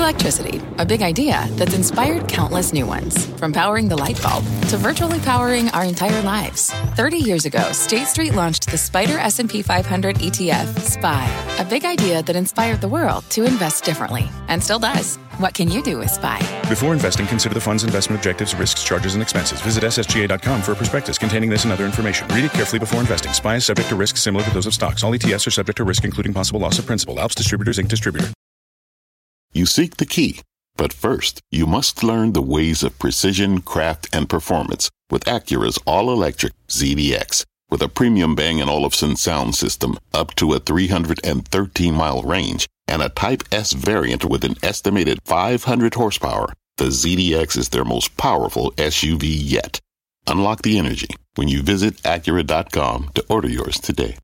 Electricity, a big idea that's inspired countless new ones. From powering the light bulb to virtually powering our entire lives. 30 years ago, State Street launched the SPDR S&P 500 ETF, SPY. A big idea that inspired the world to invest differently. And still does. What can you do with SPY? Before investing, consider the fund's investment objectives, risks, charges, and expenses. Visit ssga.com for a prospectus containing this and other information. Read it carefully before investing. SPY is subject to risks similar to those of stocks. All ETFs are subject to risk, including possible loss of principal. Alps Distributors, Inc. Distributor. You seek the key, but first, you must learn the ways of precision, craft, and performance with Acura's all-electric ZDX. With a premium Bang & Olufsen sound system up to a 313-mile range and a Type S variant with an estimated 500 horsepower, the ZDX is their most powerful SUV yet. Unlock the energy when you visit Acura.com to order yours today.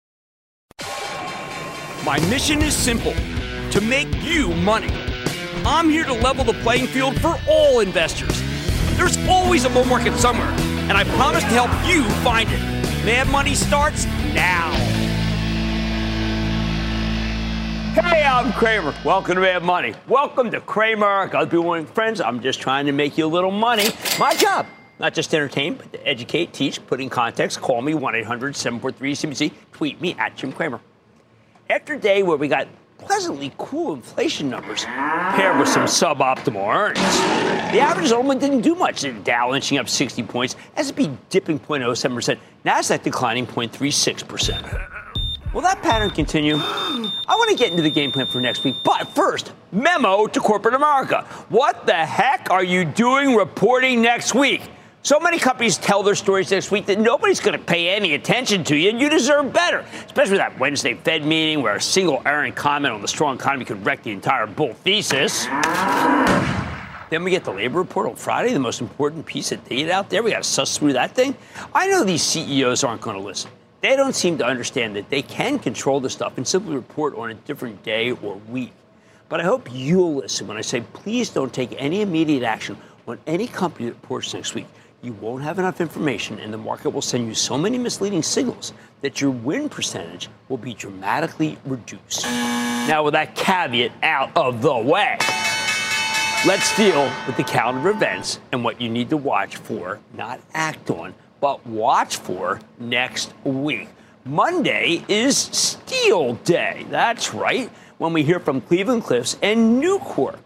My mission is simple. To make you money. I'm here to level the playing field for all investors. There's always a bull market somewhere, and I promise to help you find it. Mad Money starts now. Hey, I'm Cramer. Welcome to Mad Money. Welcome to Cramer. Good morning, friends. I'm just trying to make you a little money. My job, not just to entertain, but to educate, teach, put in context. Call me 1-800-743-CBC. Tweet me at Jim Cramer. After a day where we got pleasantly cool inflation numbers paired with some suboptimal earnings, the average settlement didn't do much. The Dow inching up 60 points, S&P dipping 0.07%, NASDAQ declining 0.36%. Will that pattern continue? I want to get into the game plan for next week, but first, memo to corporate America. What the heck are you doing reporting next week? So many companies tell their stories next week that nobody's going to pay any attention to you, and you deserve better, especially that Wednesday Fed meeting where a single errant comment on the strong economy could wreck the entire bull thesis. Then we get the labor report on Friday, the most important piece of data out there. We got to suss through that thing. I know these CEOs aren't going to listen. They don't seem to understand that they can control the stuff and simply report on a different day or week. But I hope you'll listen when I say please don't take any immediate action on any company that reports next week. You won't have enough information, and the market will send you so many misleading signals that your win percentage will be dramatically reduced. Now, with that caveat out of the way, let's deal with the calendar of events and what you need to watch for, not act on, but watch for next week. Monday is Steel Day. That's right, when we hear from Cleveland-Cliffs and Nucor.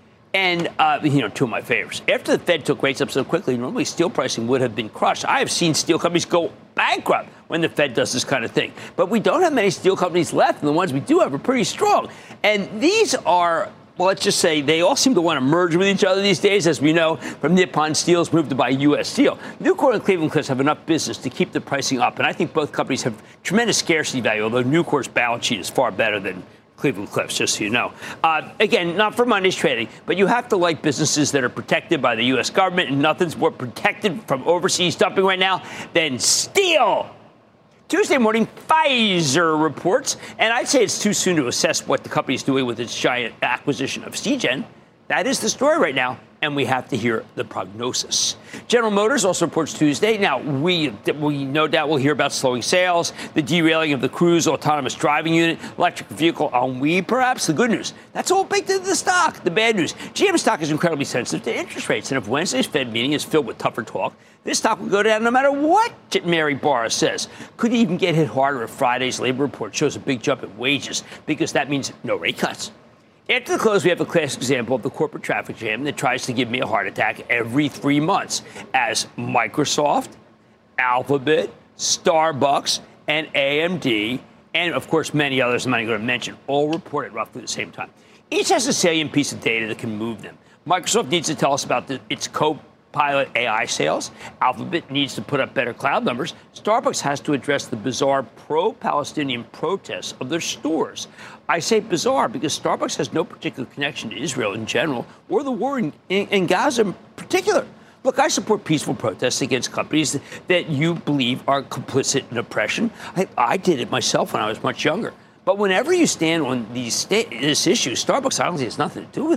And, two of my favorites. After the Fed took rates up so quickly, normally steel pricing would have been crushed. I have seen steel companies go bankrupt when the Fed does this kind of thing. But we don't have many steel companies left, and the ones we do have are pretty strong. And these are, well, let's just say they all seem to want to merge with each other these days, as we know from Nippon Steel's move to buy U.S. Steel. Nucor and Cleveland-Cliffs have enough business to keep the pricing up, and I think both companies have tremendous scarcity value, although Nucor's balance sheet is far better than Cleveland-Cliffs, just so you know. Again, not for Monday's trading, but you have to like businesses that are protected by the U.S. government, and nothing's more protected from overseas dumping right now than steel. Tuesday morning, Pfizer reports, and I'd say it's too soon to assess what the company is doing with its giant acquisition of Seagen. That is the story right now, and we have to hear the prognosis. General Motors also reports Tuesday. Now, we no doubt will hear about slowing sales, the derailing of the Cruise autonomous driving unit, electric vehicle ennui, perhaps. The good news, that's all baked into the stock. The bad news, GM stock is incredibly sensitive to interest rates, and if Wednesday's Fed meeting is filled with tougher talk, this stock will go down no matter what Mary Barra says. Could even get hit harder if Friday's labor report shows a big jump in wages, because that means no rate cuts. After the close, we have a classic example of the corporate traffic jam that tries to give me a heart attack every 3 months as Microsoft, Alphabet, Starbucks, and AMD, and, of course, many others I'm not going to mention, all report at roughly the same time. Each has a salient piece of data that can move them. Microsoft needs to tell us about its Copilot AI sales. Alphabet needs to put up better cloud numbers. Starbucks has to address the bizarre pro-Palestinian protests of their stores. I say bizarre because Starbucks has no particular connection to Israel in general or the war in Gaza in particular. Look, I support peaceful protests against companies that you believe are complicit in oppression. I did it myself when I was much younger. But whenever you stand on this issue, Starbucks honestly has nothing to do with it.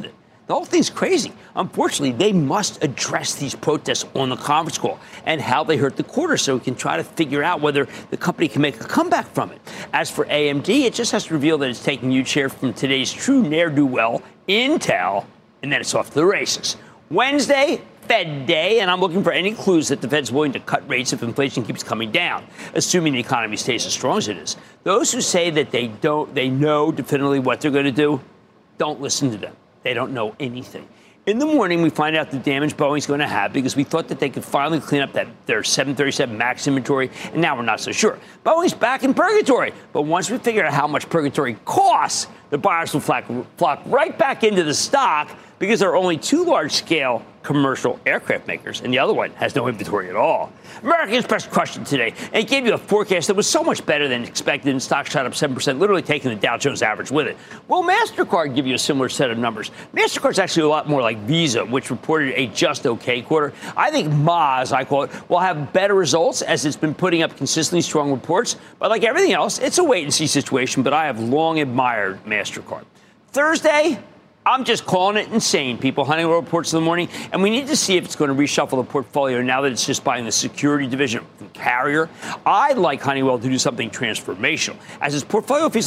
The whole thing's crazy. Unfortunately, they must address these protests on the conference call and how they hurt the quarter so we can try to figure out whether the company can make a comeback from it. As for AMD, it just has to reveal that it's taking huge share from today's true ne'er-do-well, Intel, and then it's off to the races. Wednesday, Fed Day, and I'm looking for any clues that the Fed's willing to cut rates if inflation keeps coming down, assuming the economy stays as strong as it is. Those who say that they know definitively what they're going to do, don't listen to them. They don't know anything. In the morning, we find out the damage Boeing's going to have because we thought that they could finally clean up their 737 MAX inventory, and now we're not so sure. Boeing's back in purgatory, but once we figure out how much purgatory costs, the buyers will flock right back into the stock because there are only two large-scale commercial aircraft makers, and the other one has no inventory at all. American Express crushed it today and gave you a forecast that was so much better than expected, and stock shot up 7%, literally taking the Dow Jones average with it. Will MasterCard give you a similar set of numbers? MasterCard's actually a lot more like Visa, which reported a just okay quarter. I think Maz, I call it, will have better results as it's been putting up consistently strong reports. But like everything else, it's a wait-and-see situation, but I have long admired MasterCard. Thursday, I'm just calling it insane, people. Honeywell reports in the morning, and we need to see if it's going to reshuffle the portfolio now that it's just buying the security division from Carrier. I'd like Honeywell to do something transformational, as its portfolio feels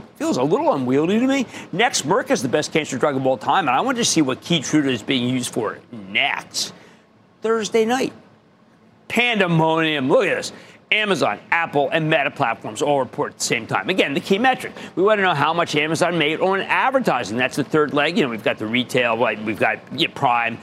a little unwieldy to me. Next, Merck is the best cancer drug of all time, and I want to see what Keytruda is being used for next. Thursday night, pandemonium. Look at this. Amazon, Apple, and Meta platforms all report at the same time. Again, the key metric. We want to know how much Amazon made on advertising. That's the third leg. We've got the retail, we've got Prime,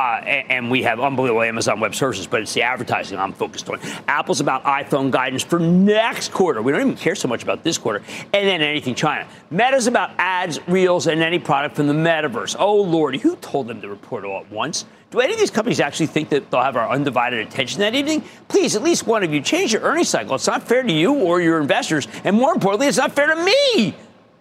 and we have unbelievable Amazon Web Services, but it's the advertising I'm focused on. Apple's about iPhone guidance for next quarter. We don't even care so much about this quarter. And then anything China. Meta's about ads, reels, and any product from the metaverse. Oh, Lordy, who told them to report all at once? Do any of these companies actually think that they'll have our undivided attention that evening? Please, at least one of you, change your earnings cycle. It's not fair to you or your investors. And more importantly, it's not fair to me.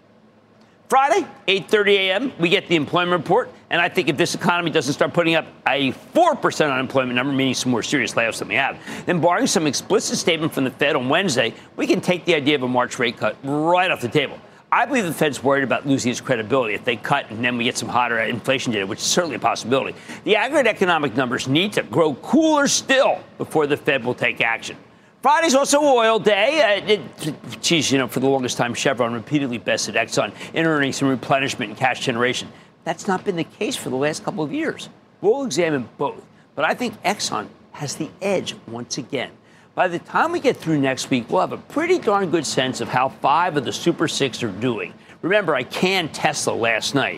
Friday, 8:30 a.m., we get the employment report. And I think if this economy doesn't start putting up a 4% unemployment number, meaning some more serious layoffs than we have, then barring some explicit statement from the Fed on Wednesday, we can take the idea of a March rate cut right off the table. I believe the Fed's worried about losing its credibility if they cut and then we get some hotter inflation data, which is certainly a possibility. The aggregate economic numbers need to grow cooler still before the Fed will take action. Friday's also oil day. For the longest time, Chevron repeatedly bested Exxon in earnings and replenishment and cash generation. That's not been the case for the last couple of years. We'll examine both, but I think Exxon has the edge once again. By the time we get through next week, we'll have a pretty darn good sense of how 5 of the Super 6 are doing. Remember, I canned Tesla last night,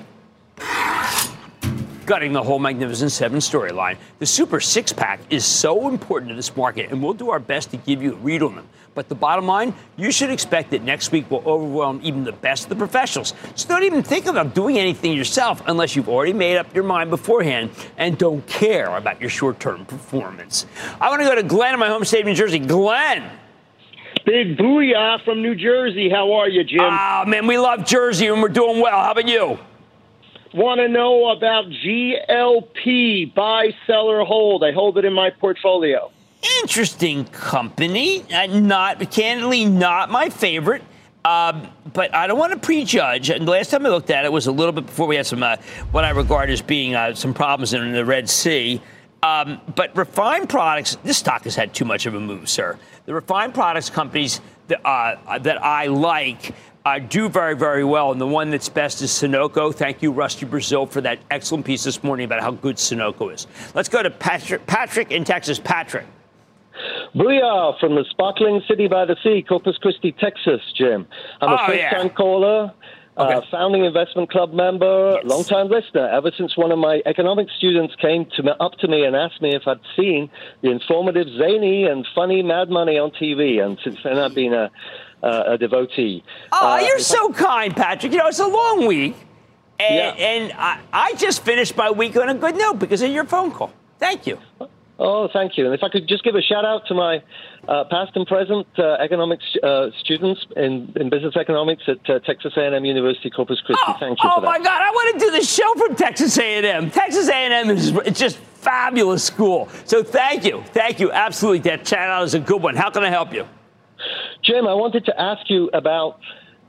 gutting the whole Magnificent 7 storyline. The Super 6-pack is so important to this market, and we'll do our best to give you a read on them. But the bottom line, you should expect that next week will overwhelm even the best of the professionals. So don't even think about doing anything yourself unless you've already made up your mind beforehand and don't care about your short-term performance. I want to go to Glenn in my home state of New Jersey. Glenn. Big booyah from New Jersey. How are you, Jim? Man, we love Jersey and we're doing well. How about you? Want to know about GLP, buy, sell, or hold. I hold it in my portfolio. Interesting company. Candidly, not my favorite. But I don't want to prejudge. And the last time I looked at it was a little bit before we had some, what I regard as being some problems in the Red Sea. But refined products, this stock has had too much of a move, sir. The refined products companies that I like do very, very well. And the one that's best is Sunoco. Thank you, Rusty Brazil, for that excellent piece this morning about how good Sunoco is. Let's go to Patrick in Texas. Patrick. Booyah from the sparkling city by the sea, Corpus Christi, Texas, Jim. I'm a first-time caller, founding investment club member, long-time listener. Ever since one of my economics students came up to me and asked me if I'd seen the informative, zany, and funny Mad Money on TV. And since then, I've been a devotee. You're so kind, Patrick. It's a long week. And I just finished my week on a good note because of your phone call. Thank you. Oh, thank you. And if I could just give a shout-out to my past and present economics students in business economics at Texas A&M University, Corpus Christi. Thank you for that. Oh, my God. I want to do the show from Texas A&M. Texas A&M is just fabulous school. So thank you. Thank you. Absolutely. That shout-out is a good one. How can I help you? Jim, I wanted to ask you about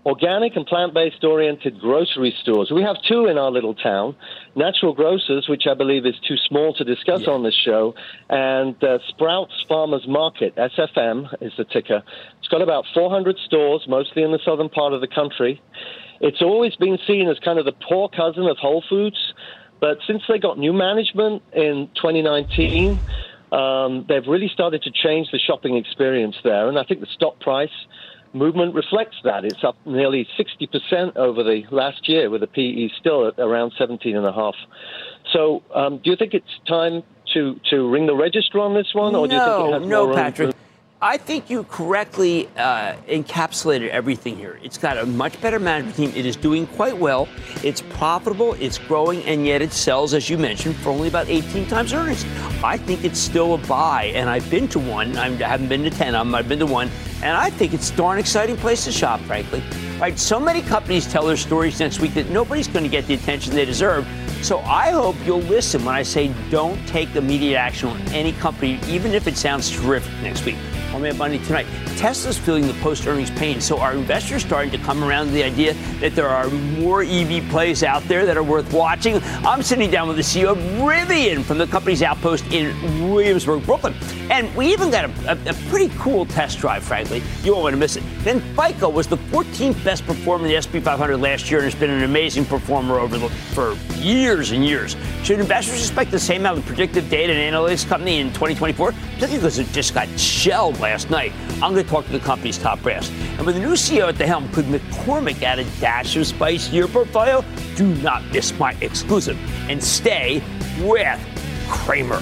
organic and plant-based oriented grocery stores. We have two in our little town, Natural Grocers, which I believe is too small to discuss on this show, and Sprouts Farmers Market, SFM is the ticker. It's got about 400 stores, mostly in the southern part of the country. It's always been seen as kind of the poor cousin of Whole Foods, but since they got new management in 2019, they've really started to change the shopping experience there, and I think the stock price movement reflects that. It's up nearly 60% over the last year, with the PE still at around 17.5. So do you think it's time to ring the register on this one? Or do you think it has more Patrick. I think you correctly encapsulated everything here. It's got a much better management team. It is doing quite well. It's profitable. It's growing. And yet it sells, as you mentioned, for only about 18 times earnings. I think it's still a buy. And I've been to one. I haven't been to 10 of them. I've been to one. And I think it's a darn exciting place to shop, frankly. Right? So many companies tell their stories next week that nobody's going to get the attention they deserve. So I hope you'll listen when I say don't take immediate action on any company, even if it sounds terrific next week. On Mad Money tonight, Tesla's feeling the post-earnings pain, so are investors starting to come around to the idea that there are more EV plays out there that are worth watching? I'm sitting down with the CEO of Rivian from the company's outpost in Williamsburg, Brooklyn. And we even got a pretty cool test drive, frankly. You won't want to miss it. Then FICO was the 14th best performer in the S&P 500 last year and has been an amazing performer for years and years. Should investors expect the same out of the predictive data and analytics company in 2024? Particularly because it just got shelled last night. I'm going to talk to the company's top brass. And with the new CEO at the helm, could McCormick add a dash of spice to your portfolio? Do not miss my exclusive. And stay with Cramer.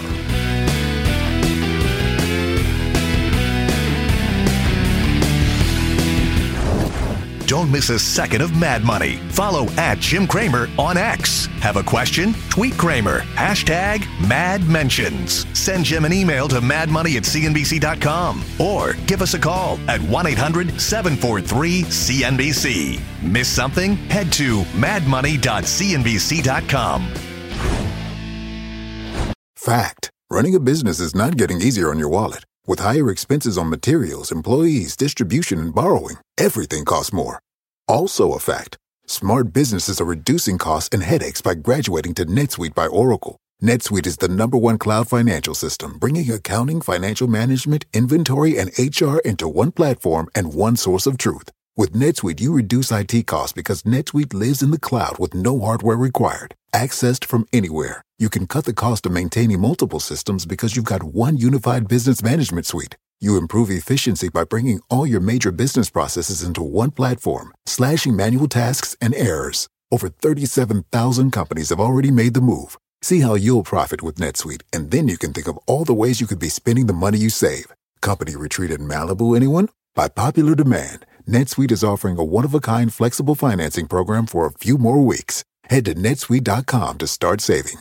Don't miss a second of Mad Money. Follow @Jim Cramer on X. Have a question? Tweet Cramer. #MadMentions. Send Jim an email to madmoney@cnbc.com or give us a call at 1-800-743-CNBC. Miss something? Head to madmoney.cnbc.com. Fact. Running a business is not getting easier on your wallet. With higher expenses on materials, employees, distribution, and borrowing, everything costs more. Also a fact. Smart businesses are reducing costs and headaches by graduating to NetSuite by Oracle. NetSuite is the #1 cloud financial system, bringing accounting, financial management, inventory, and HR into one platform and one source of truth. With NetSuite, you reduce IT costs because NetSuite lives in the cloud with no hardware required. Accessed from anywhere. You can cut the cost of maintaining multiple systems because you've got one unified business management suite. You improve efficiency by bringing all your major business processes into one platform, slashing manual tasks and errors. Over 37,000 companies have already made the move. See how you'll profit with NetSuite, and then you can think of all the ways you could be spending the money you save. Company retreat in Malibu, anyone? By popular demand, NetSuite is offering a one-of-a-kind flexible financing program for a few more weeks. Head to netsuite.com to start saving.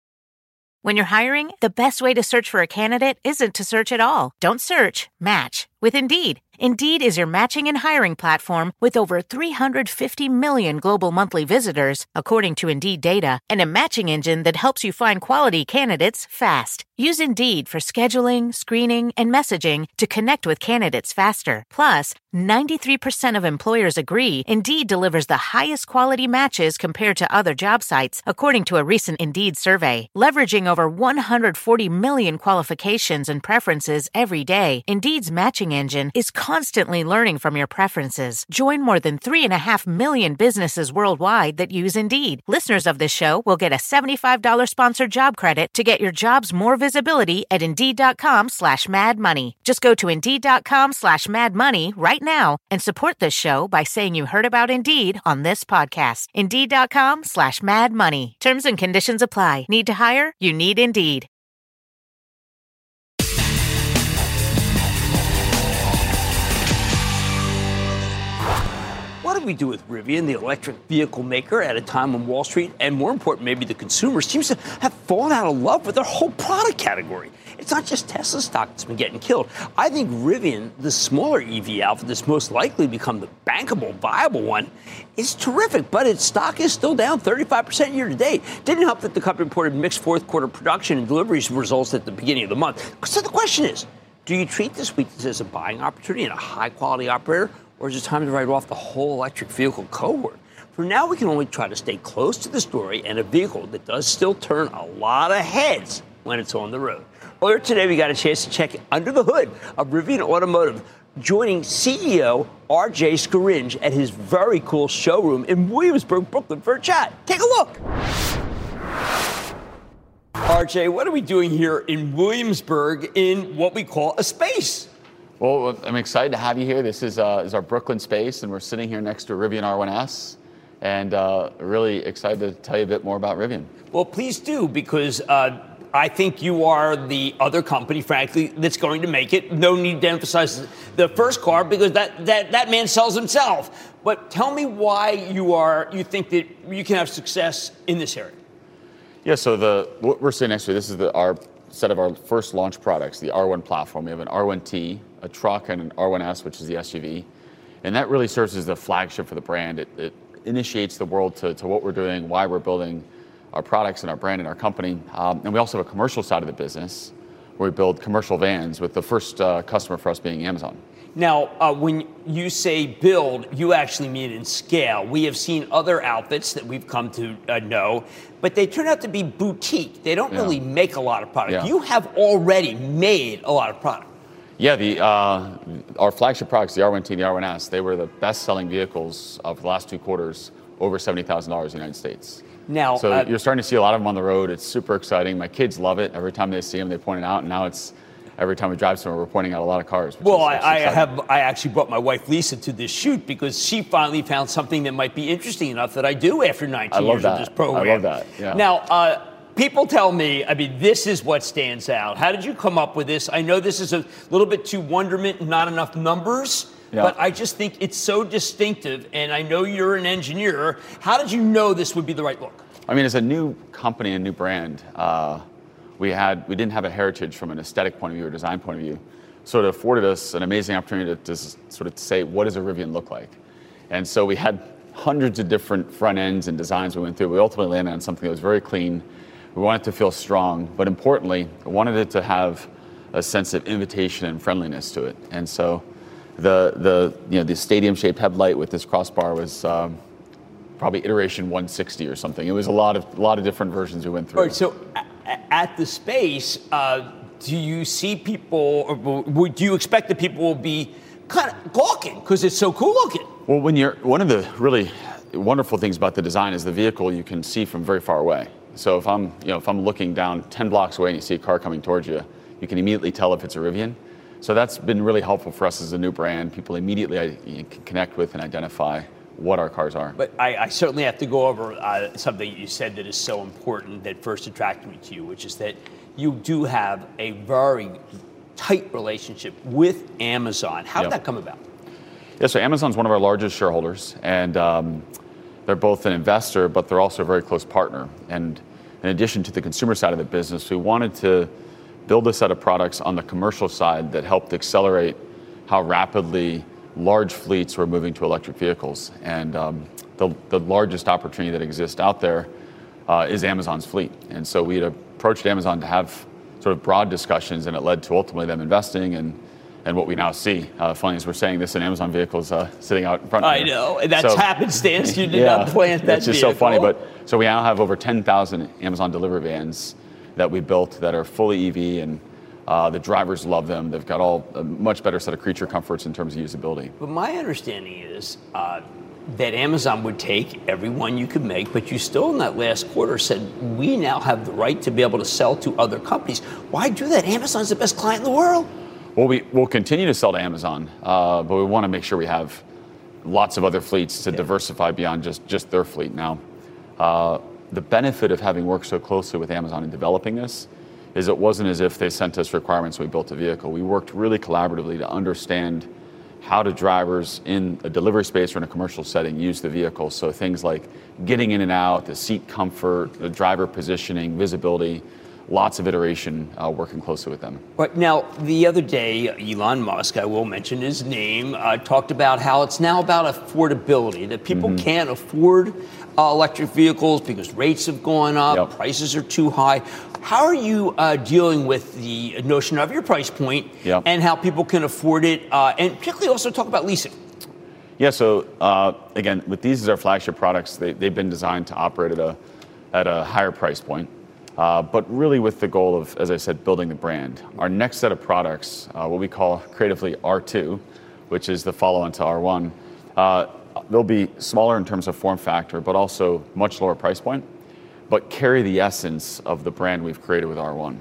When you're hiring, the best way to search for a candidate isn't to search at all. Don't search, match with Indeed. Indeed is your matching and hiring platform with over 350 million global monthly visitors, according to Indeed data, and a matching engine that helps you find quality candidates fast. Use Indeed for scheduling, screening, and messaging to connect with candidates faster. Plus, 93% of employers agree Indeed delivers the highest quality matches compared to other job sites, according to a recent Indeed survey. Leveraging over 140 million qualifications and preferences every day, Indeed's matching engine is constantly learning from your preferences. Join more than 3.5 million businesses worldwide that use Indeed. Listeners of this show will get a $75 sponsored job credit to get your jobs more visibility at Indeed.com/madmoney. Just go to Indeed.com/madmoney right now and support this show by saying you heard about Indeed on this podcast. Indeed.com/madmoney. Terms and conditions apply. Need to hire? You need Indeed. What do we do with Rivian, the electric vehicle maker, at a time when Wall Street, and more important, maybe the consumer, seems to have fallen out of love with their whole product category? It's not just Tesla stock that's been getting killed. I think Rivian, the smaller EV outfit that's most likely become the bankable, viable one, is terrific, but its stock is still down 35% year to date. Didn't help that the company reported mixed fourth quarter production and deliveries results at the beginning of the month. So the question is, do you treat this weakness as a buying opportunity and a high-quality operator, Or is it time to write off the whole electric vehicle cohort? For now, we can only try to stay close to the story and a vehicle that does still turn a lot of heads when it's on the road. Earlier today, we got a chance to check under the hood of Rivian Automotive, joining CEO RJ Scaringe at his very cool showroom in Williamsburg, Brooklyn for a chat. Take a look. RJ, what are we doing here in Williamsburg in what we call a space? Well, I'm excited to have you here. This is our Brooklyn space, and we're sitting here next to a Rivian R1S, and really excited to tell you a bit more about Rivian. Well, please do, because I think you are the other company, frankly, that's going to make it. No need to emphasize the first car, because that man sells himself. But tell me why you think that you can have success in this area. Yeah, so what we're sitting next to, this is our set of our first launch products, the R1 platform. We have an R1T, a truck, and an R1S, which is the SUV. And that really serves as the flagship for the brand. It initiates the world to what we're doing, why we're building our products and our brand and our company. And we also have a commercial side of the business where we build commercial vans, with the first customer for us being Amazon. Now, when you say build, you actually mean in scale. We have seen other outfits that we've come to know, but they turn out to be boutique. They don't really make a lot of product. Yeah. You have already made a lot of product. Yeah, our flagship products, the R1T and the R1S, they were the best-selling vehicles of the last 2 quarters, over $70,000 in the United States. Now, so you're starting to see a lot of them on the road. It's super exciting. My kids love it. Every time they see them, they point it out. And now it's every time we drive somewhere, we're pointing out a lot of cars. Well, I actually brought my wife Lisa to this shoot because she finally found something that might be interesting enough that I do after 19 years of this program. I love that. Yeah. Now, people tell me, this is what stands out. How did you come up with this? I know this is a little bit too wonderment, not enough numbers. Yeah. But I just think it's so distinctive, and I know you're an engineer. How did you know this would be the right look? As a new company, a new brand, we didn't have a heritage from an aesthetic point of view or design point of view. So it afforded us an amazing opportunity to sort of say, what does a Rivian look like? And so we had hundreds of different front ends and designs we went through. We ultimately landed on something that was very clean. We wanted it to feel strong, but importantly, we wanted it to have a sense of invitation and friendliness to it. And so the stadium-shaped headlight with this crossbar was probably iteration 160 or something. It was a lot of different versions we went through. All right, so at the space, do you see people, or do you expect that people will be kind of gawking because it's so cool looking? Well, one of the really wonderful things about the design is the vehicle you can see from very far away. So if I'm looking down 10 blocks away and you see a car coming towards you, you can immediately tell if it's a Rivian. So that's been really helpful for us as a new brand. People immediately can connect with and identify what our cars are. But I certainly have to go over something you said that is so important that first attracted me to you, which is that you do have a very tight relationship with Amazon. How did that come about? Yeah, so Amazon's one of our largest shareholders, and they're both an investor, but they're also a very close partner. And in addition to the consumer side of the business, we wanted to build a set of products on the commercial side that helped accelerate how rapidly large fleets were moving to electric vehicles. And the largest opportunity that exists out there is Amazon's fleet. And so we had approached Amazon to have sort of broad discussions, and it led to ultimately them investing and what we now see. Funny as we're saying this, an Amazon vehicle is sitting out in front of me. I know, and that's happenstance. You did not plant that It's just vehicle. so funny. But so we now have over 10,000 Amazon delivery vans that we built that are fully EV, and the drivers love them. They've got a much better set of creature comforts in terms of usability. But my understanding is that Amazon would take every one you could make, but you still in that last quarter said, we now have the right to be able to sell to other companies. Why do that? Amazon's the best client in the world. Well, we'll continue to sell to Amazon, but we want to make sure we have lots of other fleets to diversify beyond just their fleet. Now, the benefit of having worked so closely with Amazon in developing this is it wasn't as if they sent us requirements and we built a vehicle. We worked really collaboratively to understand how do drivers in a delivery space or in a commercial setting use the vehicle. So things like getting in and out, the seat comfort, the driver positioning, visibility, lots of iteration working closely with them. Right. Now, the other day, Elon Musk, I will mention his name, talked about how it's now about affordability, that people can't afford electric vehicles because rates have gone up, prices are too high. How are you dealing with the notion of your price point and how people can afford it, and particularly also talk about leasing? Yeah, so again, with these as our flagship products, they've been designed to operate at a higher price point, but really with the goal of, as I said, building the brand. Our next set of products, what we call creatively R2, which is the follow-on to R1, they'll be smaller in terms of form factor, but also much lower price point, but carry the essence of the brand we've created with R1.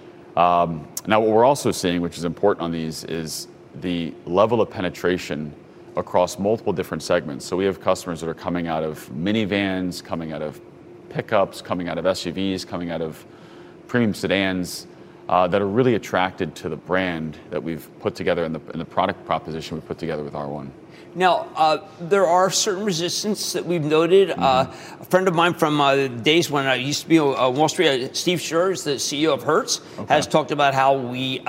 Now, what we're also seeing, which is important on these, is the level of penetration across multiple different segments. So we have customers that are coming out of minivans, coming out of pickups, coming out of SUVs, coming out of premium sedans that are really attracted to the brand that we've put together in the product proposition we've put together with R1. Now, there are certain resistance that we've noted. A friend of mine from days when I used to be on Wall Street, Steve Scherr, the CEO of Hertz, has talked about how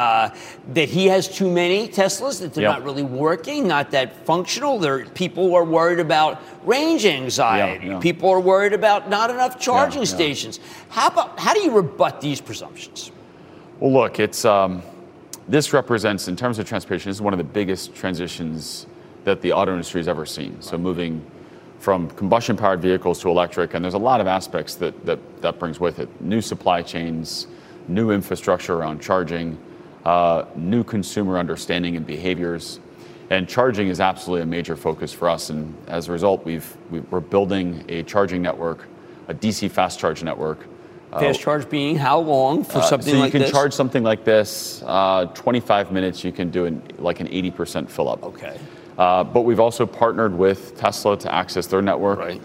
that he has too many Teslas, that they're not really working, not that functional. People are worried about range anxiety. People are worried about not enough charging stations. How do you rebut these presumptions? Well, look, it's this represents, in terms of transportation, this is one of the biggest transitions that the auto industry has ever seen. So moving from combustion-powered vehicles to electric, and there's a lot of aspects that brings with it. New supply chains, new infrastructure around charging, new consumer understanding and behaviors. And charging is absolutely a major focus for us. And as a result, we're building a charging network, a DC fast charge network. Fast charge being how long for something like this? So you can charge something like this, 25 minutes, you can do like an 80% fill up. Okay. But we've also partnered with Tesla to access their network. Right.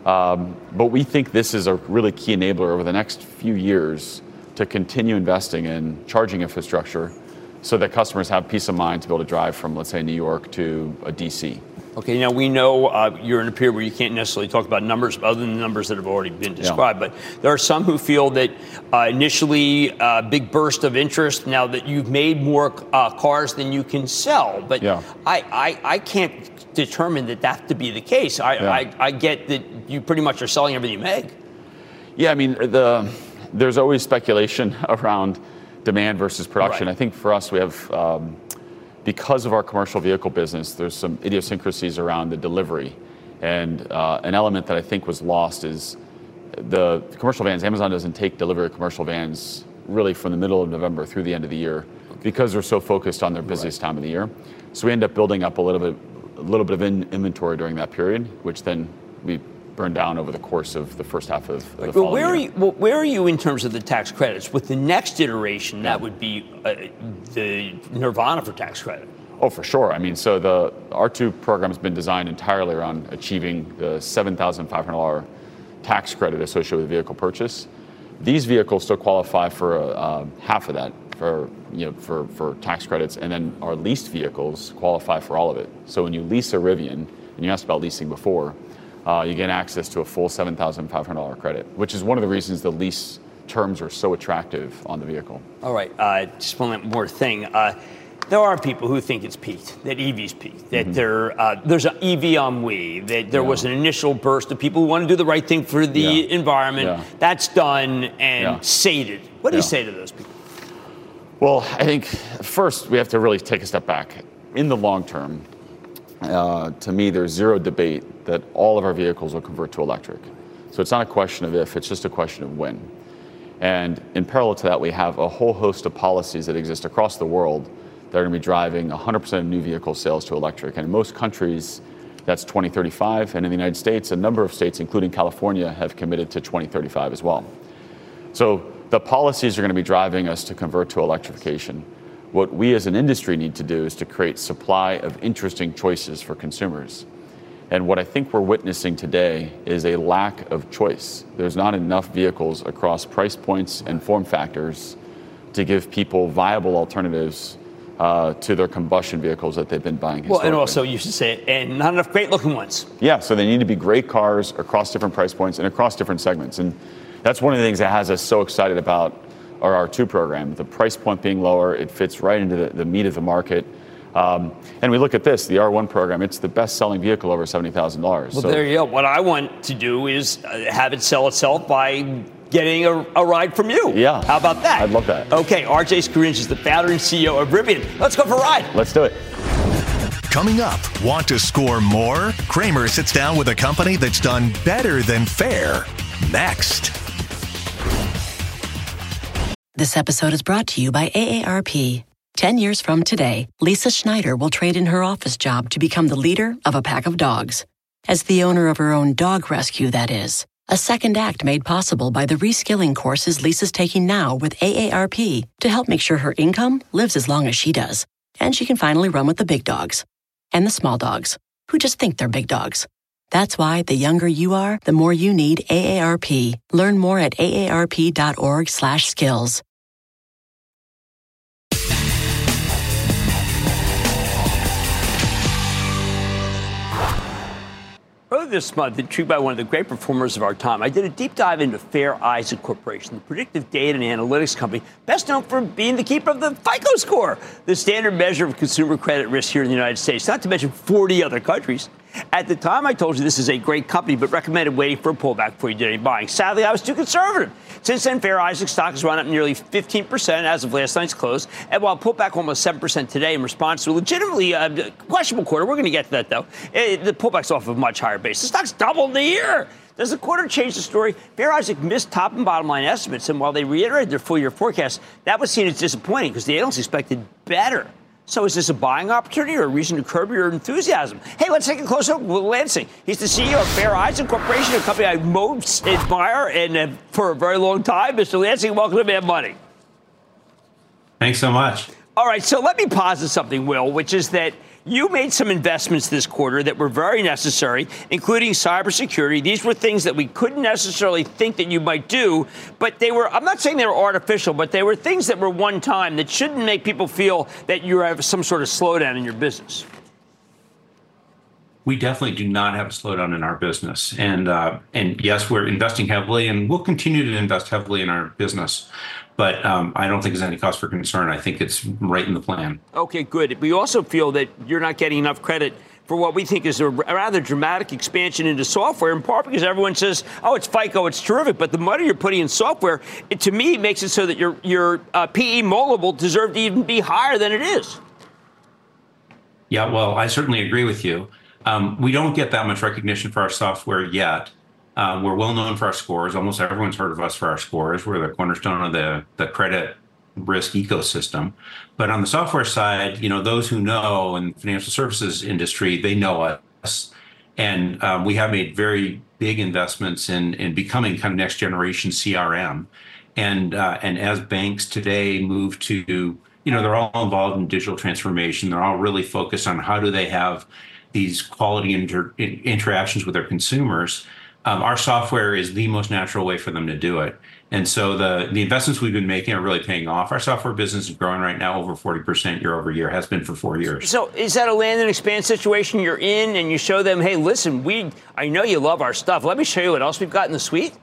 But we think this is a really key enabler over the next few years to continue investing in charging infrastructure so that customers have peace of mind to be able to drive from, let's say, New York to a DC. Okay, now we know you're in a period where you can't necessarily talk about numbers other than the numbers that have already been described, but there are some who feel that initially a big burst of interest now that you've made more cars than you can sell. But I can't determine that to be the case. I get that you pretty much are selling everything you make. Yeah, I mean, there's always speculation around demand versus production. Right. I think for us, we have... because of our commercial vehicle business, there's some idiosyncrasies around the delivery. And an element that I think was lost is the commercial vans. Amazon doesn't take delivery of commercial vans really from the middle of November through the end of the year because they're so focused on their busiest time of the year. So we end up building up a little bit of inventory during that period, which then we burn down over the course of the first half of the following year. Where are you in terms of the tax credits? With the next iteration, that would be the nirvana for tax credit. Oh, for sure. I mean, so the R2 program has been designed entirely around achieving the $7,500 tax credit associated with vehicle purchase. These vehicles still qualify for half of that for tax credits, and then our leased vehicles qualify for all of it. So when you lease a Rivian, and you asked about leasing before, you get access to a full $7,500 credit, which is one of the reasons the lease terms are so attractive on the vehicle. All right, just one more thing. There are people who think it's peaked, that EV's peaked, that there's an EV on Wii, that there was an initial burst of people who want to do the right thing for the environment. Yeah. That's done and sated. What do you say to those people? Well, I think first we have to really take a step back. In the long term, to me, there's zero debate that all of our vehicles will convert to electric. So it's not a question of if, it's just a question of when. And in parallel to that, we have a whole host of policies that exist across the world that are going to be driving 100% of new vehicle sales to electric. And in most countries, that's 2035. And in the United States, a number of states, including California, have committed to 2035 as well. So the policies are going to be driving us to convert to electrification. What we as an industry need to do is to create supply of interesting choices for consumers. And what I think we're witnessing today is a lack of choice. There's not enough vehicles across price points and form factors to give people viable alternatives to their combustion vehicles that they've been buying historically. Well, and also you should say, and not enough great-looking ones. Yeah, so they need to be great cars across different price points and across different segments. And that's one of the things that has us so excited about our R2 program. The price point being lower, it fits right into the meat of the market. And we look at this, the R1 program, it's the best-selling vehicle over $70,000. Well, so there you go. What I want to do is have it sell itself by getting a ride from you. Yeah. How about that? I'd love that. Okay, RJ Scaringi is the founder and CEO of Rivian. Let's go for a ride. Let's do it. Coming up, want to score more? Cramer sits down with a company that's done better than fair. Next. This episode is brought to you by AARP. 10 years from today, Lisa Schneider will trade in her office job to become the leader of a pack of dogs. As the owner of her own dog rescue, that is. A second act made possible by the reskilling courses Lisa's taking now with AARP to help make sure her income lives as long as she does. And she can finally run with the big dogs. And the small dogs, who just think they're big dogs. That's why the younger you are, the more you need AARP. Learn more at aarp.org/skills. Earlier this month, intrigued by one of the great performers of our time, I did a deep dive into Fair Isaac Corporation, the predictive data and analytics company, best known for being the keeper of the FICO score, the standard measure of consumer credit risk here in the United States, not to mention 40 other countries. At the time, I told you this is a great company, but recommended waiting for a pullback before you did any buying. Sadly, I was too conservative. Since then, Fair Isaac stock has run up nearly 15% as of last night's close, and while pulled back almost 7% today in response to a legitimately questionable quarter, we're going to get to that, though. The pullback's off of a much higher base. The stock's doubled in a year. Does the quarter change the story? Fair Isaac missed top and bottom line estimates, and while they reiterated their full-year forecast, that was seen as disappointing because the analysts expected better. So is this a buying opportunity or a reason to curb your enthusiasm? Hey, let's take a closer look with Lansing. He's the CEO of Fair Isaac Corporation, a company I most admire and for a very long time. Mr. Lansing, welcome to Mad Money. Thanks so much. All right, so let me posit something, Will, which is that you made some investments this quarter that were very necessary, including cybersecurity. These were things that we couldn't necessarily think that you might do, but they were, I'm not saying they were artificial, but they were things that were one time that shouldn't make people feel that you have some sort of slowdown in your business. We definitely do not have a slowdown in our business. And yes, we're investing heavily, and we'll continue to invest heavily in our business. But I don't think there's any cause for concern. I think it's right in the plan. Okay, good. We also feel that you're not getting enough credit for what we think is a rather dramatic expansion into software, in part because everyone says, oh, it's FICO, it's terrific, but the money you're putting in software, it, to me, makes it so that your PE multiple deserves to even be higher than it is. Yeah, well, I certainly agree with you. We don't get that much recognition for our software yet. We're well known for our scores. Almost everyone's heard of us for our scores. We're the cornerstone of the credit risk ecosystem. But on the software side, you know, those who know in the financial services industry, they know us. And we have made very big investments in becoming kind of next generation CRM. And as banks today move to, you know, they're all involved in digital transformation. They're all really focused on how do they have these quality interactions with their consumers. Our software is the most natural way for them to do it. And so the investments we've been making are really paying off. Our software business is growing right now over 40% year over year, has been for 4 years. So is that a land and expand situation you're in and you show them, hey, listen, I know you love our stuff. Let me show you what else we've got in the suite?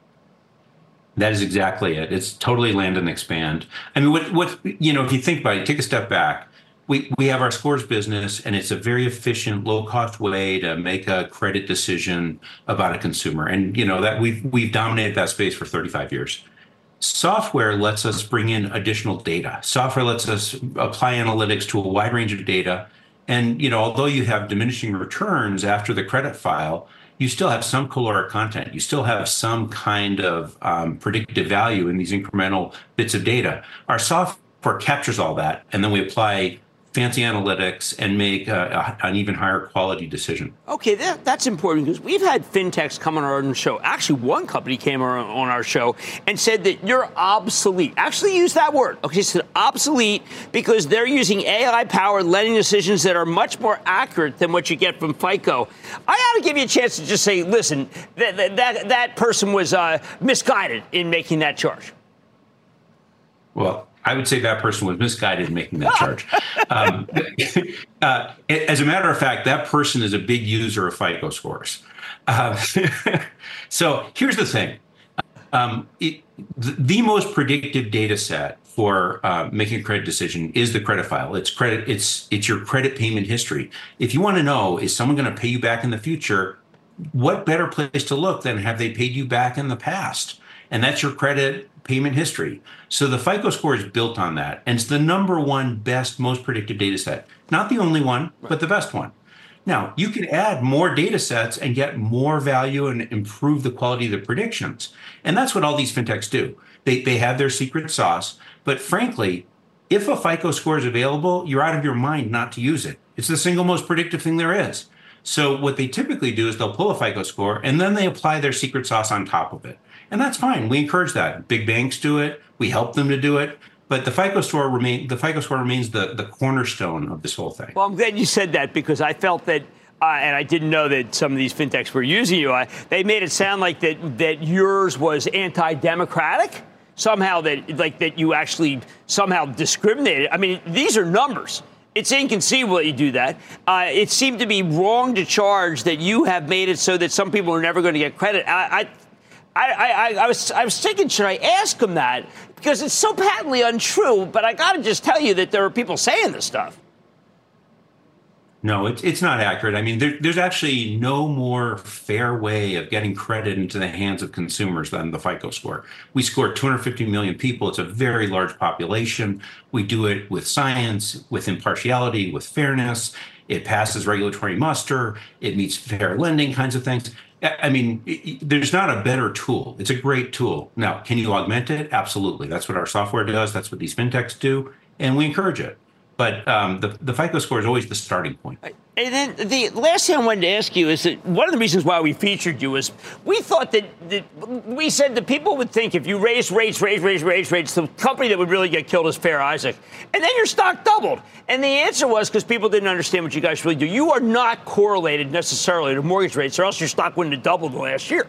That is exactly it. It's totally land and expand. I mean, what you know, if you think about it, take a step back. We have our scores business, and it's a very efficient, low-cost way to make a credit decision about a consumer. And, you know, that we've dominated that space for 35 years. Software lets us bring in additional data. Software lets us apply analytics to a wide range of data. And, you know, although you have diminishing returns after the credit file, you still have some caloric content. You still have some kind of predictive value in these incremental bits of data. Our software captures all that, and then we apply fancy analytics and make an even higher quality decision. Okay, that's important because we've had fintechs come on our own show. Actually, one company came on our show and said that you're obsolete. Actually used that word. Okay, so obsolete because they're using AI-powered lending decisions that are much more accurate than what you get from FICO. I ought to give you a chance to just say, listen, that person was misguided in making that charge. Well, I would say that person was misguided in making that charge. As a matter of fact, that person is a big user of FICO scores. So here's the thing. The most predictive data set for making a credit decision is the credit file. It's your credit payment history. If you want to know, is someone going to pay you back in the future, what better place to look than have they paid you back in the past? And that's your credit payment history. So the FICO score is built on that. And it's the number one best, most predictive data set. Not the only one, but the best one. Now, you can add more data sets and get more value and improve the quality of the predictions. And that's what all these fintechs do. They have their secret sauce. But frankly, if a FICO score is available, you're out of your mind not to use it. It's the single most predictive thing there is. So what they typically do is they'll pull a FICO score and then they apply their secret sauce on top of it. And that's fine. We encourage that. Big banks do it. We help them to do it. But the FICO score remains the cornerstone of this whole thing. Well, I'm glad you said that because I felt that, and I didn't know that some of these fintechs were using you. They made it sound like that yours was anti-democratic, somehow that you actually somehow discriminated. I mean, these are numbers. It's inconceivable that you do that. It seemed to be wrong to charge that you have made it so that some people are never going to get credit. I was thinking, should I ask them that? Because it's so patently untrue, but I got to just tell you that there are people saying this stuff. No, it's not accurate. I mean, there's actually no more fair way of getting credit into the hands of consumers than the FICO score. We score 250 million people. It's a very large population. We do it with science, with impartiality, with fairness. It passes regulatory muster. It meets fair lending kinds of things. I mean, there's not a better tool. It's a great tool. Now, can you augment it? Absolutely. That's what our software does. That's what these fintechs do. And we encourage it. But the FICO score is always the starting point. And then the last thing I wanted to ask you is that one of the reasons why we featured you is we thought that we said that people would think if you raise rates, the company that would really get killed is Fair Isaac. And then your stock doubled. And the answer was because people didn't understand what you guys really do. You are not correlated necessarily to mortgage rates, or else your stock wouldn't have doubled last year.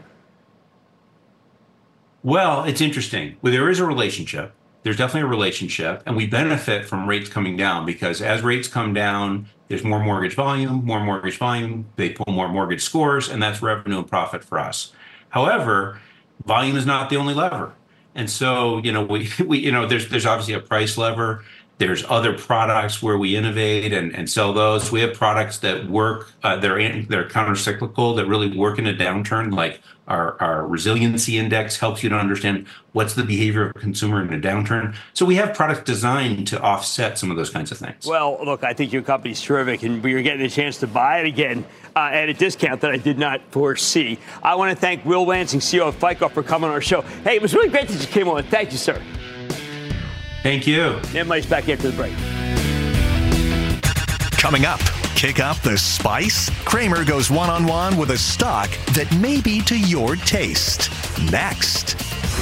Well, it's interesting. Well, there is a relationship. There's definitely a relationship, and we benefit from rates coming down because as rates come down, there's more mortgage volume, they pull more mortgage scores, and that's revenue and profit for us. However, volume is not the only lever. And so, there's obviously a price lever. There's other products where we innovate and sell those. We have products that work, they're counter-cyclical, that really work in a downturn, like our resiliency index helps you to understand what's the behavior of a consumer in a downturn. So we have products designed to offset some of those kinds of things. Well, look, I think your company's terrific, and we're getting a chance to buy it again at a discount that I did not foresee. I want to thank Will Lansing, CEO of FICO, for coming on our show. Hey, it was really great that you came on. Thank you, sir. Thank you. Everybody's back after the break. Coming up, kick up the spice? Cramer goes one-on-one with a stock that may be to your taste. Next.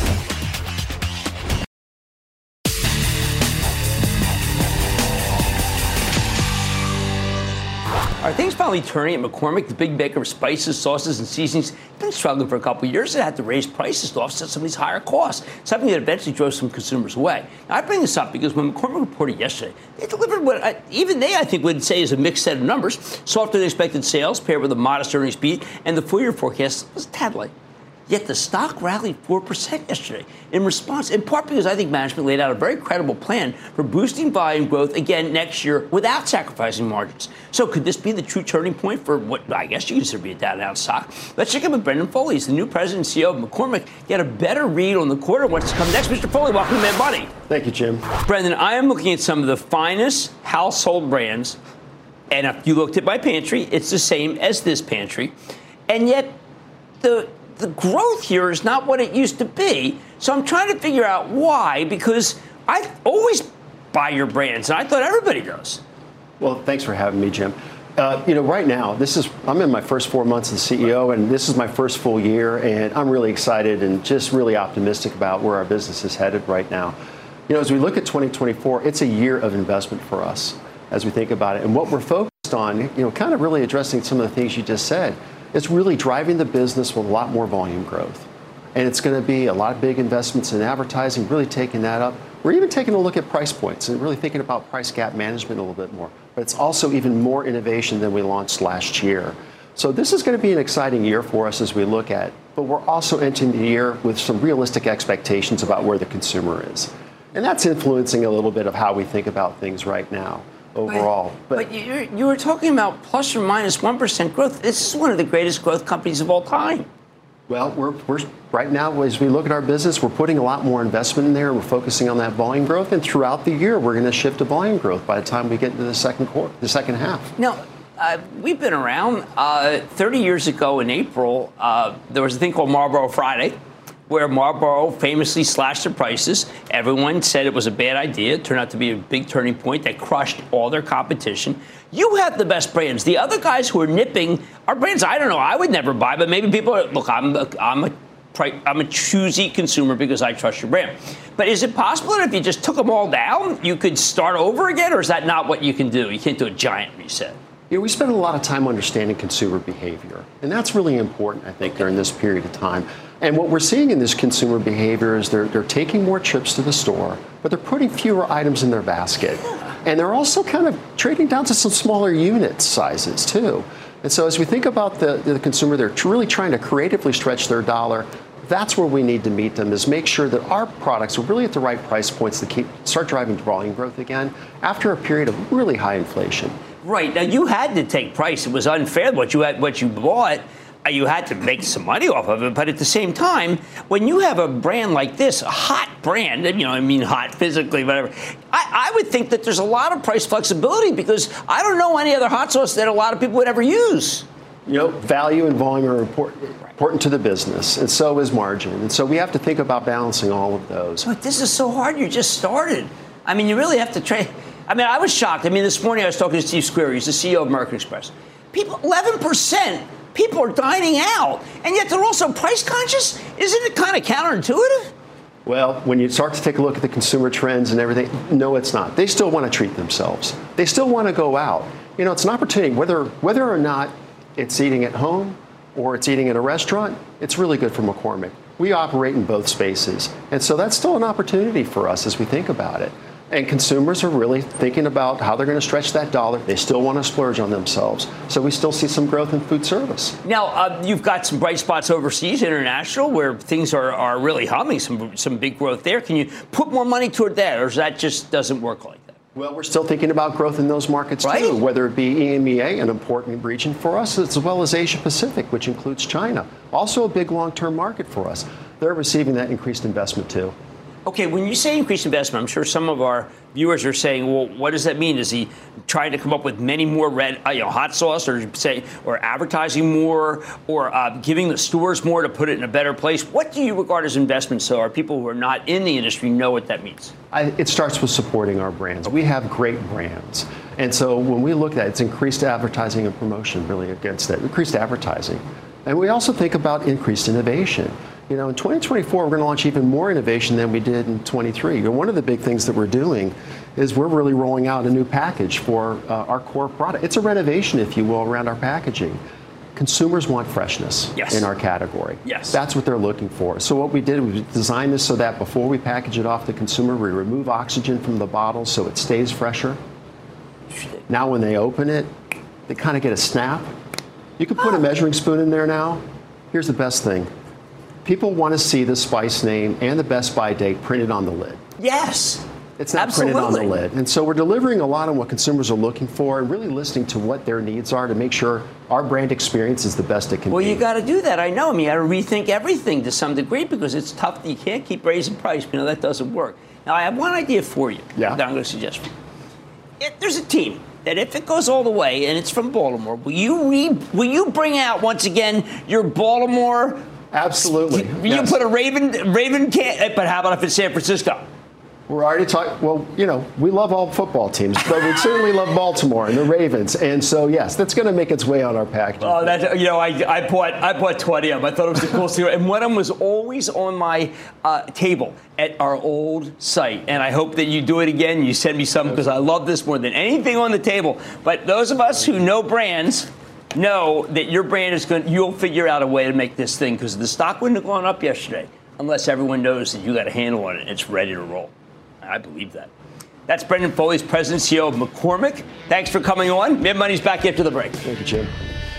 Are things finally turning at McCormick, the big maker of spices, sauces, and seasonings? It's been struggling for a couple of years. It had to raise prices to offset some of these higher costs, something that eventually drove some consumers away. Now, I bring this up because when McCormick reported yesterday, they delivered what I think, would say is a mixed set of numbers. Softer than expected sales paired with a modest earnings beat, and the full-year forecast was a tad light. Yet the stock rallied 4% yesterday in response, in part because I think management laid out a very credible plan for boosting volume growth again next year without sacrificing margins. So could this be the true turning point for what I guess you consider to be a down-and-out stock? Let's check in with Brendan Foley. He's the new president and CEO of McCormick. Get a better read on the quarter. What's to come next? Mr. Foley, welcome to Mad Money. Thank you, Jim. Brendan, I am looking at some of the finest household brands, and if you looked at my pantry, it's the same as this pantry, and yet the growth here is not what it used to be. So I'm trying to figure out why, because I always buy your brands, and I thought everybody does. Well, thanks for having me, Jim. Right now, I'm in my first 4 months as CEO, and this is my first full year, and I'm really excited and just really optimistic about where our business is headed right now. As we look at 2024, it's a year of investment for us as we think about it. And what we're focused on, kind of really addressing some of the things you just said, it's really driving the business with a lot more volume growth. And it's going to be a lot of big investments in advertising, really taking that up. We're even taking a look at price points and really thinking about price gap management a little bit more. But it's also even more innovation than we launched last year. So this is going to be an exciting year for us as we look at it. But we're also entering the year with some realistic expectations about where the consumer is. And that's influencing a little bit of how we think about things right now. Overall. But you were talking about plus or minus 1% growth. This is one of the greatest growth companies of all time. Well, we're right now, as we look at our business, we're putting a lot more investment in there. We're focusing on that volume growth. And throughout the year, we're going to shift to volume growth by the time we get into the second half. Now, we've been around. 30 years ago in April, there was a thing called Marlboro Friday, where Marlboro famously slashed their prices. Everyone said it was a bad idea. It turned out to be a big turning point that crushed all their competition. You have the best brands. The other guys who are nipping are brands I don't know, I would never buy, but maybe people are, look, I'm a choosy consumer because I trust your brand. But is it possible that if you just took them all down, you could start over again, or is that not what you can do? You can't do a giant reset. You know, we spend a lot of time understanding consumer behavior, and that's really important, I think, during this period of time. And what we're seeing in this consumer behavior is they're taking more trips to the store, but they're putting fewer items in their basket. And they're also kind of trading down to some smaller unit sizes, too. And so as we think about the consumer, they're really trying to creatively stretch their dollar. That's where we need to meet them, is make sure that our products are really at the right price points to start driving volume growth again after a period of really high inflation. Right. Now, you had to take price. It was unfair what you bought. You had to make some money off of it. But at the same time, when you have a brand like this, a hot brand, you know, I mean hot physically, whatever, I would think that there's a lot of price flexibility because I don't know any other hot sauce that a lot of people would ever use. You know, value and volume are important to the business, and so is margin. And so we have to think about balancing all of those. But this is so hard. You just started. I mean, you really have to trade. I mean, I was shocked. I mean, this morning I was talking to Steve Squire. He's the CEO of American Express. People, 11%. People are dining out, and yet they're also price conscious. Isn't it kind of counterintuitive? Well, when you start to take a look at the consumer trends and everything, no, it's not. They still want to treat themselves. They still want to go out. You know, it's an opportunity, whether or not it's eating at home or it's eating at a restaurant, it's really good for McCormick. We operate in both spaces, and so that's still an opportunity for us as we think about it. And consumers are really thinking about how they're going to stretch that dollar. They still want to splurge on themselves. So we still see some growth in food service. Now, you've got some bright spots overseas, international, where things are really humming, some big growth there. Can you put more money toward that, or that just doesn't work like that? Well, we're still thinking about growth in those markets, right, too, whether it be EMEA, an important region for us, as well as Asia Pacific, which includes China. Also a big long-term market for us. They're receiving that increased investment, too. Okay, when you say increased investment, I'm sure some of our viewers are saying, well, what does that mean? Is he trying to come up with many more hot sauce, or advertising more, or giving the stores more to put it in a better place? What do you regard as investment so our people who are not in the industry know what that means? It starts with supporting our brands. We have great brands. And so when we look at it, it's increased advertising and promotion really against that, increased advertising. And we also think about increased innovation. You know, in 2024, we're going to launch even more innovation than we did in 23. You know, one of the big things that we're doing is we're really rolling out a new package for our core product. It's a renovation, if you will, around our packaging. Consumers want freshness in our category. Yes. That's what they're looking for. So what we did, we designed this so that before we package it off the consumer, we remove oxygen from the bottle so it stays fresher. Now when they open it, they kind of get a snap. You can put a measuring spoon in there now. Here's the best thing. People want to see the spice name and the Best By date printed on the lid. Yes. It's not printed on the lid. And so we're delivering a lot on what consumers are looking for and really listening to what their needs are to make sure our brand experience is the best it can be. Well, you got to do that. I know. I mean, you got to rethink everything to some degree because it's tough. You can't keep raising price. You know, that doesn't work. Now, I have one idea for you that I'm going to suggest for you. There's a team that if it goes all the way and it's from Baltimore, will you bring out once again your Baltimore? Absolutely. You put a Raven can, but how about if it's San Francisco? We're already talking. Well, you know, we love all football teams, but we certainly love Baltimore and the Ravens. And so, yes, that's going to make its way on our packaging. Oh, that, you know, I bought 20 of them. I thought it was the coolest thing. And one of them was always on my table at our old site. And I hope that you do it again. You send me some because I love this more than anything on the table. But those of us who know brands know that your brand is going. You'll figure out a way to make this thing because the stock wouldn't have gone up yesterday unless everyone knows that you got a handle on it and it's ready to roll. I believe that. That's Brendan Foley's President and CEO of McCormick. Thanks for coming on. Mad Money's back after the break. Thank you, Jim.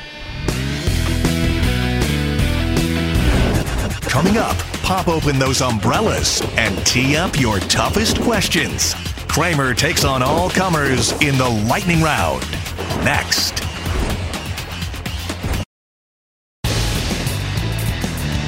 Coming up, pop open those umbrellas and tee up your toughest questions. Cramer takes on all comers in the lightning round. Next.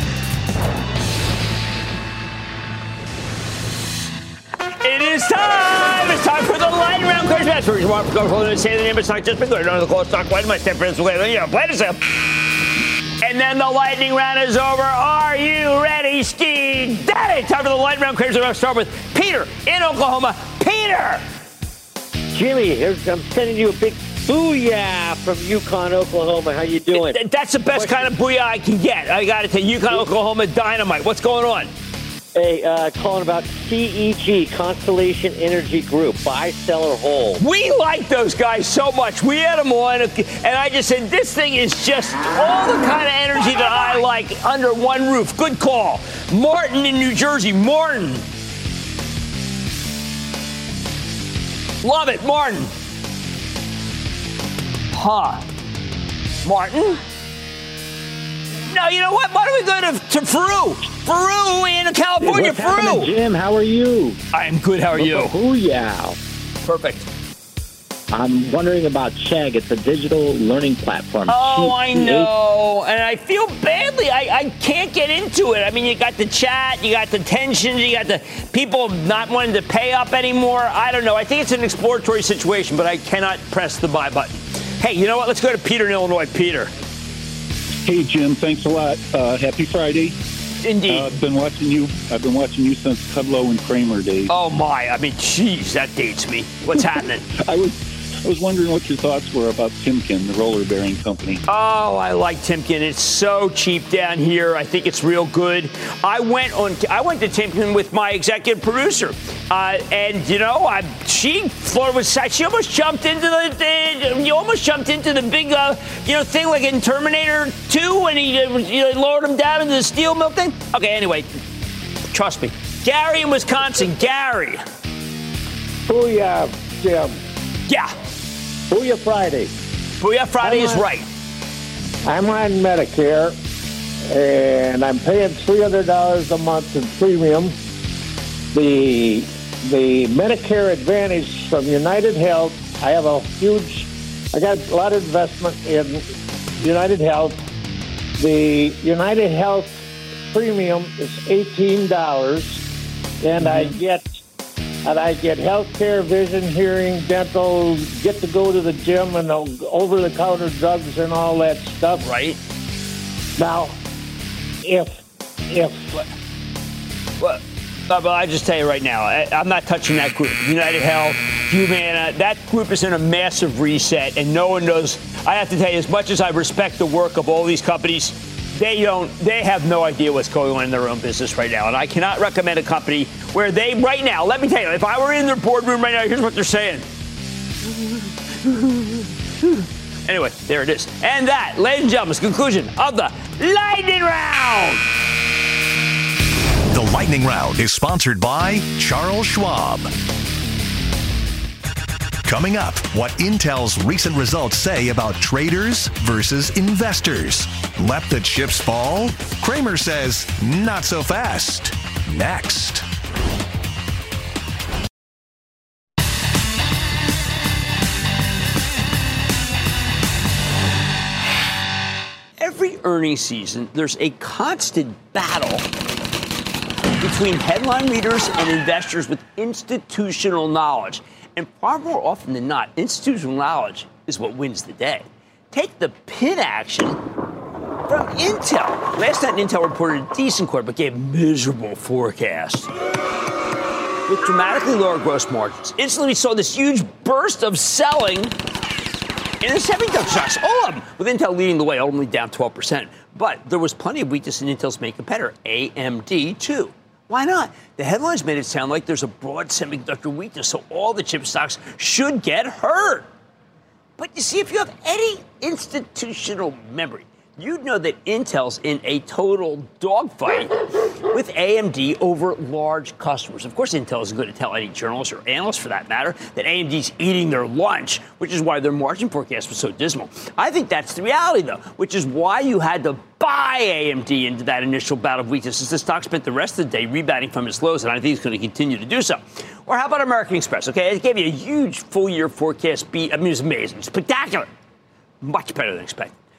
It's time. It's time for the lightning round. Crazy match. Where you want to go say the name of the stock. Just been good. The close stock. Wait, my step friends. Play this up. And then the lightning round is over. Are you ready, Ski Daddy? Time for the lightning round. Crazy round. Start with Peter in Oklahoma. Peter. Jimmy, I'm sending you a big booyah from Yukon, Oklahoma. How you doing? That's the best kind of booyah I can get. I got to tell you, Yukon, Oklahoma dynamite. What's going on? Hey, calling about CEG, Constellation Energy Group, buy, sell, or hold. We like those guys so much. We had them on, and I just said, this thing is just all the kind of energy that I like under one roof. Good call. Martin in New Jersey. Martin. Love it, Martin. Huh. Martin? No, you know what? Why don't we go to Faru? Faru in California. What's happening, Jim? How are you? I am good. How are you? Booyah. Perfect. I'm wondering about Chegg. It's a digital learning platform. Oh, I know. And I feel badly. I can't get into it. I mean, you got the chat, you got the tensions, you got the people not wanting to pay up anymore. I don't know. I think it's an exploratory situation, but I cannot press the buy button. Hey, you know what? Let's go to Peter in Illinois. Peter. Hey, Jim. Thanks a lot. Happy Friday. Indeed. I've been watching you since Kudlow and Kramer days. Oh, my. I mean, geez, that dates me. What's happening? I was wondering what your thoughts were about Timken, the roller bearing company. Oh, I like Timken. It's so cheap down here. I think it's real good. I went to Timken with my executive producer, and you know, she almost jumped into the big thing like in Terminator 2 when he lowered him down into the steel milk thing. Okay, anyway, trust me. Gary in Wisconsin. Gary. Booyah, Jim. Yeah. Booyah Friday. Booyah Friday is right. I'm on Medicare, and I'm paying $300 a month in premium. The Medicare Advantage from United Health, I got a lot of investment in United Health. The United Health premium is $18, and I get health care, vision, hearing, dental, get to go to the gym and over-the-counter drugs and all that stuff. Right. Now, Well, I just tell you right now, I'm not touching that group. United Health, Humana, that group is in a massive reset, and no one knows. I have to tell you, as much as I respect the work of all these companies, they have no idea what's going on in their own business right now. And I cannot recommend a company where right now, let me tell you, if I were in their boardroom right now, here's what they're saying. Anyway, there it is. And that, ladies and gentlemen, is the conclusion of the Lightning Round. The Lightning Round is sponsored by Charles Schwab. Coming up, what Intel's recent results say about traders versus investors. Let the chips fall? Kramer says, not so fast. Next. Every earnings season, there's a constant battle between headline readers and investors with institutional knowledge. And far more often than not, institutional knowledge is what wins the day. Take the pin action from Intel. Last night, Intel reported a decent quarter, but gave a miserable forecast. With dramatically lower gross margins, instantly we saw this huge burst of selling in the semiconductor stocks, all of them, with Intel leading the way, only down 12%. But there was plenty of weakness in Intel's main competitor, AMD, too. Why not? The headlines made it sound like there's a broad semiconductor weakness, so all the chip stocks should get hurt. But you see, if you have any institutional memory, you'd know that Intel's in a total dogfight with AMD over large customers. Of course, Intel isn't going to tell any journalist or analyst, for that matter, that AMD's eating their lunch, which is why their margin forecast was so dismal. I think that's the reality, though, which is why you had to buy AMD into that initial bout of weakness, as the stock spent the rest of the day rebounding from its lows, and I think it's going to continue to do so. Or how about American Express? Okay, it gave you a huge full-year forecast beat. I mean, it was amazing, spectacular, much better than expected.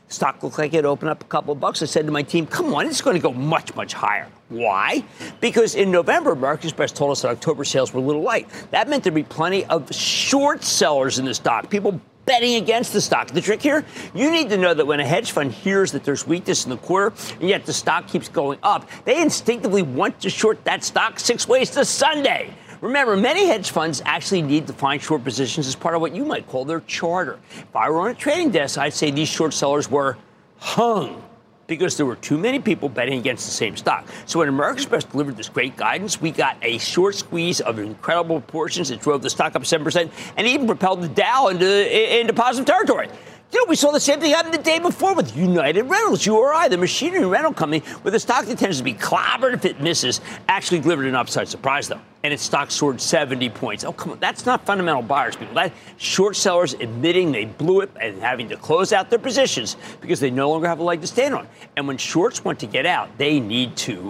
Stock looked like it opened up a couple of bucks. I said to my team, come on, it's going to go much, much higher. Why? Because in November, American Express told us that October sales were a little light. That meant there'd be plenty of short sellers in the stock, people betting against the stock. The trick here, you need to know that when a hedge fund hears that there's weakness in the quarter, and yet the stock keeps going up, they instinctively want to short that stock 6 ways to Sunday. Remember, many hedge funds actually need to find short positions as part of what you might call their charter. If I were on a trading desk, I'd say these short sellers were hung because there were too many people betting against the same stock. So when American Express delivered this great guidance, we got a short squeeze of incredible proportions that drove the stock up 7% and even propelled the Dow into positive territory. You know, we saw the same thing happen the day before with United Rentals, URI, the machinery rental company, with a stock that tends to be clobbered if it misses, actually delivered an upside surprise, though. And its stock soared 70 points. Oh, come on. That's not fundamental buyers, people. That's short sellers admitting they blew it and having to close out their positions because they no longer have a leg to stand on. And when shorts want to get out, they need to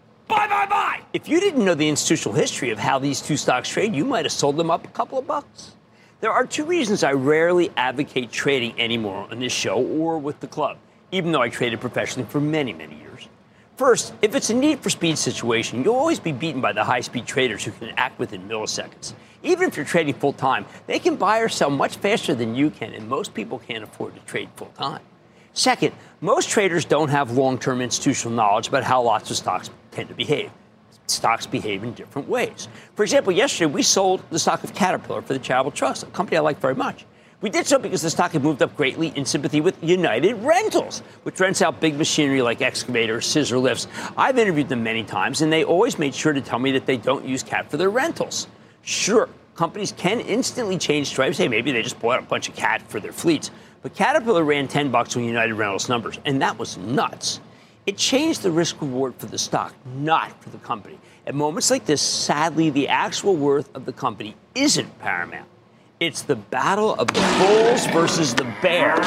buy. If you didn't know the institutional history of how these two stocks trade, you might have sold them up a couple of bucks. There are two reasons I rarely advocate trading anymore on this show or with the club, even though I traded professionally for many, many years. First, if it's a need for speed situation, you'll always be beaten by the high-speed traders who can act within milliseconds. Even if you're trading full-time, they can buy or sell much faster than you can, and most people can't afford to trade full-time. Second, most traders don't have long-term institutional knowledge about how lots of stocks tend to behave. Stocks behave in different ways. For example, yesterday we sold the stock of Caterpillar for the Charitable Trust, a company I like very much. We did so because the stock had moved up greatly in sympathy with United Rentals, which rents out big machinery like excavators, scissor lifts. I've interviewed them many times, and they always made sure to tell me that they don't use Cat for their rentals. Sure, companies can instantly change stripes. Hey, maybe they just bought a bunch of Cat for their fleets. But Caterpillar ran $10 on United Rentals numbers, and that was nuts. It changed the risk-reward for the stock, not for the company. At moments like this, sadly, the actual worth of the company isn't paramount. It's the battle of the bulls versus the bears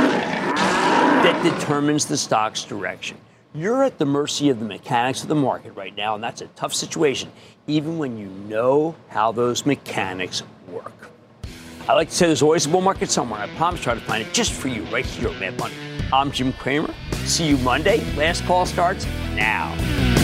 that determines the stock's direction. You're at the mercy of the mechanics of the market right now, and that's a tough situation, even when you know how those mechanics work. I like to say there's always a bull market somewhere. I promise to try to find it just for you right here at Mad Money. I'm Jim Cramer. See you Monday. Last call starts now.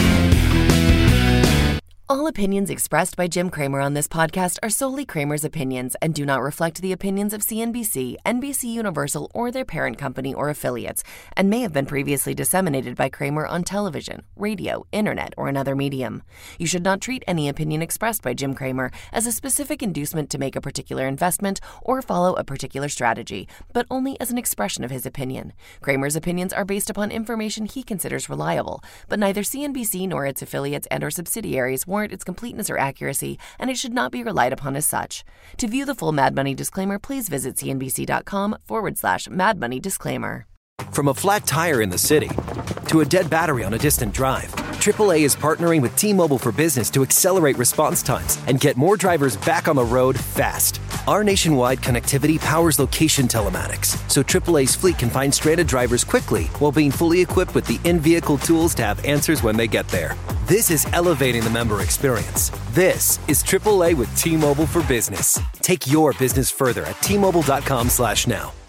All opinions expressed by Jim Cramer on this podcast are solely Cramer's opinions and do not reflect the opinions of CNBC, NBC Universal, or their parent company or affiliates, and may have been previously disseminated by Cramer on television, radio, internet, or another medium. You should not treat any opinion expressed by Jim Cramer as a specific inducement to make a particular investment or follow a particular strategy, but only as an expression of his opinion. Cramer's opinions are based upon information he considers reliable, but neither CNBC nor its affiliates and or subsidiaries warrant its completeness or accuracy, and it should not be relied upon as such. To view the full Mad Money disclaimer, please visit cnbc.com/Mad Money disclaimer. From a flat tire in the city to a dead battery on a distant drive, AAA is partnering with T-Mobile for Business to accelerate response times and get more drivers back on the road fast. Our nationwide connectivity powers location telematics, so AAA's fleet can find stranded drivers quickly while being fully equipped with the in-vehicle tools to have answers when they get there. This is elevating the member experience. This is AAA with T-Mobile for Business. Take your business further at T-Mobile.com/now.